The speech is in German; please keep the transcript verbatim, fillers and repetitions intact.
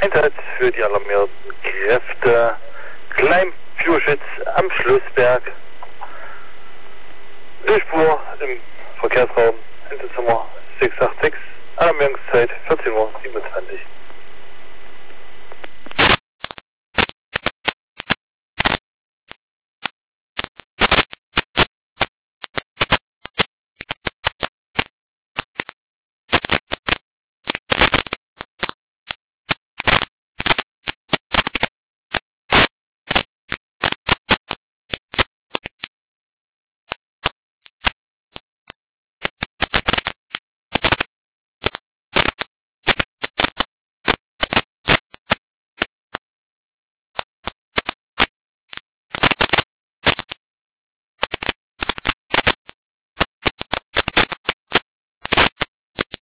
Einsatz für die alarmierten Kräfte. Klein-Purschütz am Schlussberg. Durchfuhr im Verkehrsraum Einsatznummer sechs acht sechs. Alarmierungszeit vierzehn Uhr siebenundzwanzig.